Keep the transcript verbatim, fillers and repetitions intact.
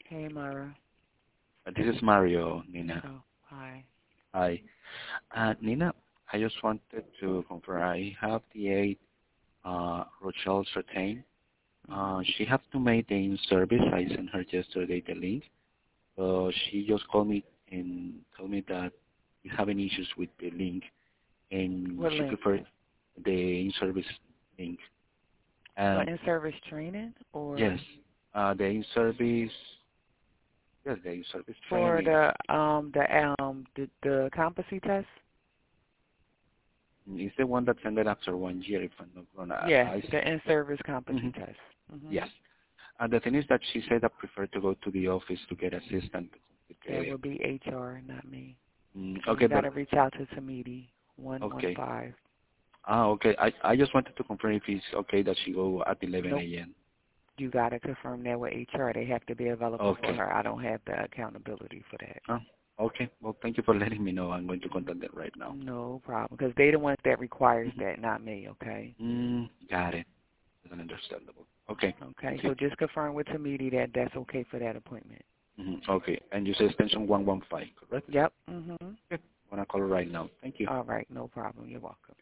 Hey, Myra. Uh, This is Mario, Nina. Oh, hi. Hi. Uh, Nina, I just wanted to confirm I have the eight uh, Rochelle Certain. Uh, Mhm. she has to make the in-service. I sent her yesterday the link. So she just called me and told me that he's having issues with the link, and What she link? preferred the in-service link. For Um, in-service training yes, or uh, the in-service, yes, the in-service for training. the um the um the the competency test? Is the one that ended after one year, if I'm not wrong. I, Yes, I, the in-service mm-hmm. competency test. Mhm. Yes. And the thing is that she said I prefer to go to the office to get assistance. That Okay. would be H R, not me. Mm, So okay, you got but to reach out to Tamidi one one okay. five. Ah, okay. I I just wanted to confirm if it's okay that she go at eleven Nope. a.m. You got to confirm that with H R. They have to be available for Okay. her. I don't have the accountability for that. Ah, okay. Well, thank you for letting me know. I'm going to contact them right now. No problem, because they the ones that requires Mm-hmm. that, not me. Okay. Mm, got it. That's understandable. Okay. Okay. Thank you. So just confirm with Tamidi that that's okay for that appointment. Mm-hmm. Okay. And you say extension one one five, correct? Yep. Mhm. Okay. I'm going to call her right now. Thank you. All right. No problem. You're welcome.